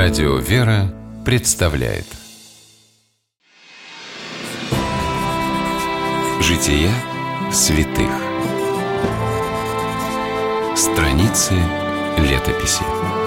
Радио «Вера» представляет Жития святых. Страницы летописи.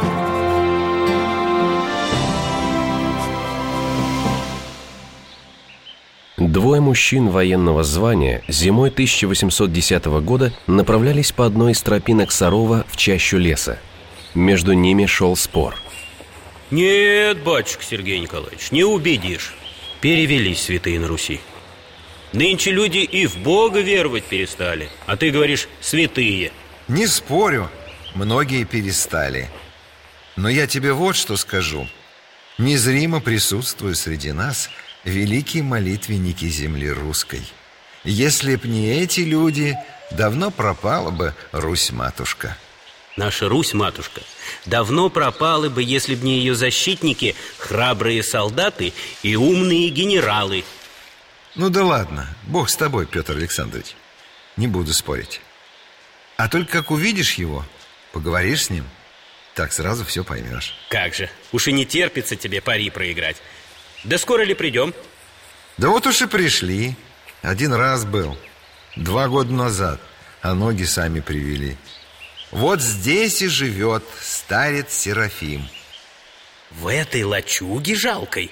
Двое мужчин военного звания зимой 1810 года направлялись по одной из тропинок Сарова в чащу леса. Между ними шел спор. Нет, батюшка Сергей Николаевич, не убедишь. Перевелись святые на Руси. Нынче люди и в Бога веровать перестали, а ты говоришь святые. Не спорю, многие перестали. Но я тебе вот что скажу. Незримо присутствуют среди нас великие молитвенники земли русской. Если б не эти люди, давно пропала бы Русь-матушка. Наша Русь-матушка давно пропала бы, если б не ее защитники, храбрые солдаты и умные генералы. Ну да ладно, Бог с тобой, Петр Александрович. Не буду спорить. А только как увидишь его, поговоришь с ним, так сразу все поймешь. Как же, уж и не терпится тебе пари проиграть. Да скоро ли придем? Да вот уж и пришли. Один раз был, 2 года назад, а ноги сами привели. Вот здесь и живет старец Серафим. В этой лачуге жалкой?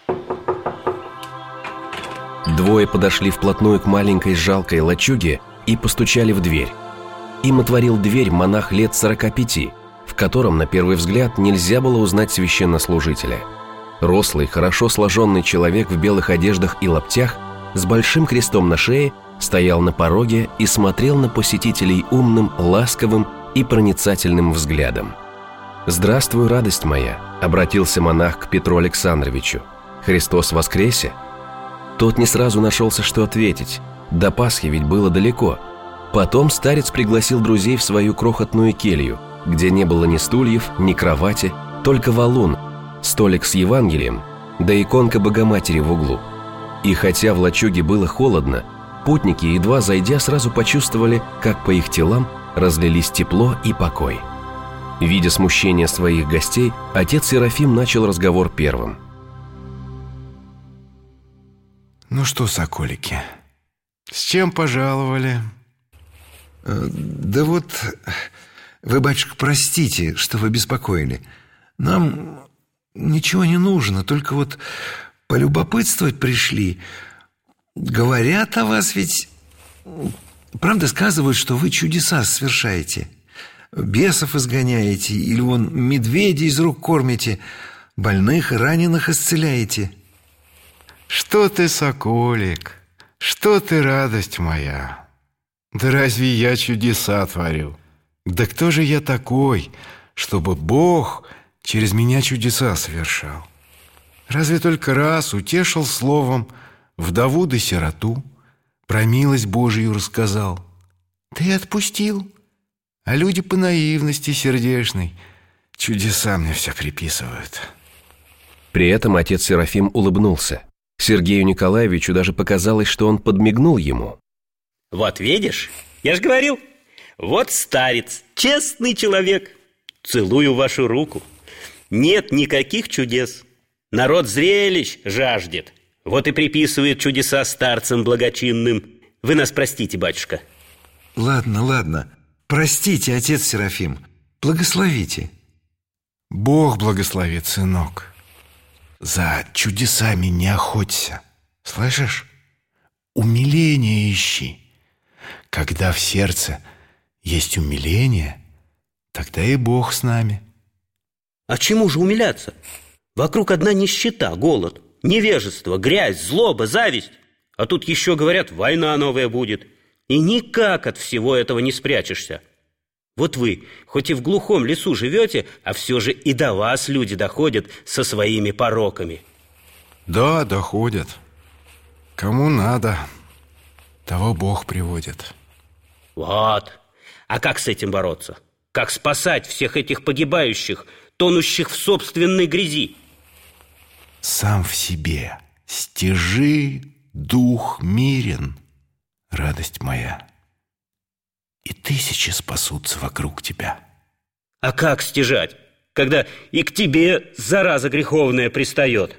Двое подошли вплотную к маленькой жалкой лачуге и постучали в дверь. Им отворил дверь монах лет 45, в котором, на первый взгляд, нельзя было узнать священнослужителя. Рослый, хорошо сложенный человек в белых одеждах и лаптях с большим крестом на шее стоял на пороге и смотрел на посетителей умным, ласковым и проницательным взглядом. «Здравствуй, радость моя!» — обратился монах к Петру Александровичу. «Христос воскресе?» Тот не сразу нашелся, что ответить. До Пасхи ведь было далеко. Потом старец пригласил друзей в свою крохотную келью, где не было ни стульев, ни кровати, только валун, столик с Евангелием, да иконка Богоматери в углу. И хотя в лачуге было холодно, путники, едва зайдя, сразу почувствовали, как по их телам разлились тепло и покой. Видя смущение своих гостей, отец Серафим начал разговор первым. Ну что, соколики, с чем пожаловали? Да вот, вы, батюшка, простите, что вы беспокоили. Нам ничего не нужно, только вот полюбопытствовать пришли. Говорят о вас ведь... Правда, сказывают, что вы чудеса совершаете. Бесов изгоняете, или вон медведей из рук кормите, больных и раненых исцеляете. Что ты, соколик, что ты, радость моя? Да разве я чудеса творю? Да кто же я такой, чтобы Бог через меня чудеса совершал? Разве только раз утешил словом вдову да сироту, про милость Божию рассказал. Да и отпустил. А люди по наивности сердечной чудеса мне все приписывают. При этом отец Серафим улыбнулся. Сергею Николаевичу даже показалось, что он подмигнул ему. Вот видишь, я ж говорил, вот старец, честный человек. Целую вашу руку. Нет никаких чудес. Народ зрелищ жаждет. Вот и приписывает чудеса старцам благочинным. Вы нас простите, батюшка. Ладно, ладно. Простите, отец Серафим. Благословите. Бог благословит, сынок. За чудесами не охоться. Слышишь? Умиление ищи. Когда в сердце есть умиление, тогда и Бог с нами. А чему же умиляться? Вокруг одна нищета, голод, невежество, грязь, злоба, зависть. А тут еще, говорят, война новая будет. И никак от всего этого не спрячешься. Вот вы, хоть и в глухом лесу живете, а все же и до вас люди доходят со своими пороками. Да, доходят. Кому надо, того Бог приводит. Вот. А как с этим бороться? Как спасать всех этих погибающих, тонущих в собственной грязи? Сам в себе стяжи дух мирен, радость моя, и тысячи спасутся вокруг тебя. А как стяжать? когда и к тебе зараза греховная пристает.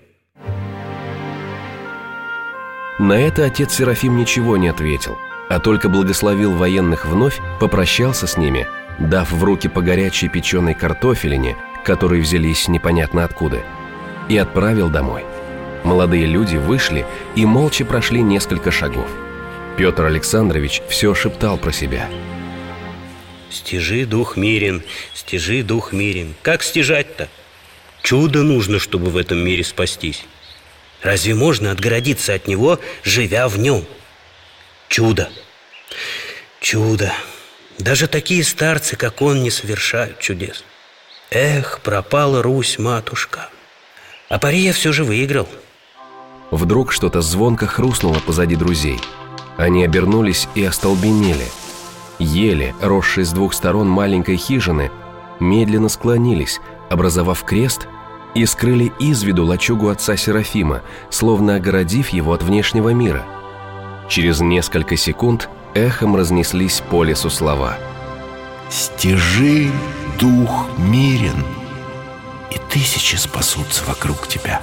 На это отец Серафим ничего не ответил, а только благословил военных вновь, попрощался с ними, дав в руки по горячей печеной картофелине, которые взялись непонятно откуда, и отправил домой. Молодые люди вышли и молча прошли несколько шагов. Петр Александрович все шептал про себя. «Стяжи дух мирен, стяжи дух мирен». Как стяжать-то? Чудо нужно, чтобы в этом мире спастись. Разве можно отгородиться от него, живя в нем? Чудо, чудо. Даже такие старцы, как он, не совершают чудес. Эх, пропала Русь, матушка. А пари я все же выиграл. Вдруг что-то звонко хрустнуло позади друзей. Они обернулись и остолбенели. Ели, росшие с двух сторон маленькой хижины, медленно склонились, образовав крест, и скрыли из виду лачугу отца Серафима, словно огородив его от внешнего мира. Через несколько секунд эхом разнеслись по лесу слова: «Стяжи дух мирен, и тысячи спасутся вокруг тебя».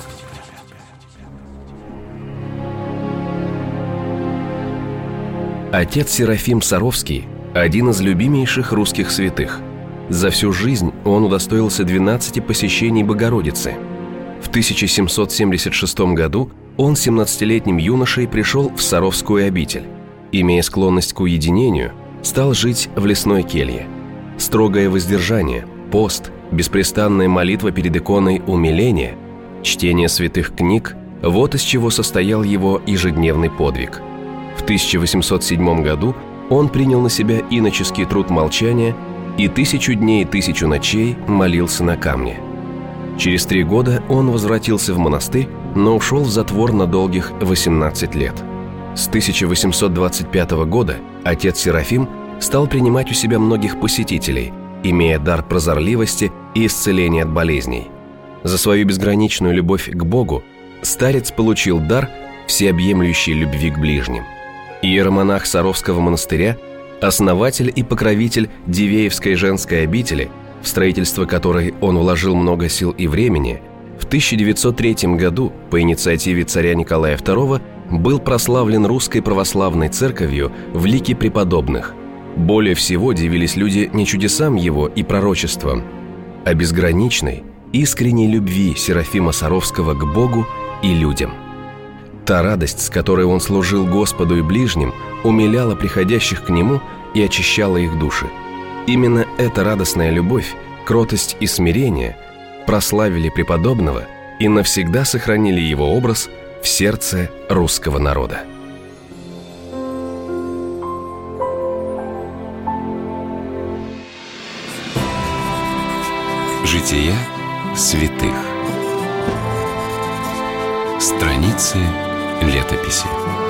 Отец Серафим Саровский – один из любимейших русских святых. За всю жизнь он удостоился 12 посещений Богородицы. В 1776 году он 17-летним юношей пришел в Саровскую обитель. Имея склонность к уединению, стал жить в лесной келье. Строгое воздержание, пост, беспрестанная молитва перед иконой умиления, чтение святых книг – вот из чего состоял его ежедневный подвиг. В 1807 году он принял на себя иноческий труд молчания и 1000 дней и 1000 ночей молился на камне. Через 3 года он возвратился в монастырь, но ушел в затвор на долгих 18 лет. С 1825 года отец Серафим стал принимать у себя многих посетителей, имея дар прозорливости и исцеления от болезней. За свою безграничную любовь к Богу старец получил дар всеобъемлющей любви к ближним. Иеромонах Саровского монастыря, основатель и покровитель Дивеевской женской обители, в строительство которой он вложил много сил и времени, в 1903 году по инициативе царя Николая II был прославлен Русской Православной Церковью в лике преподобных. Более всего дивились люди не чудесам его и пророчествам, а безграничной, искренней любви Серафима Саровского к Богу и людям. Та радость, с которой он служил Господу и ближним, умиляла приходящих к нему и очищала их души. Именно эта радостная любовь, кротость и смирение прославили преподобного и навсегда сохранили его образ в сердце русского народа. Жития святых. Страницы летописи.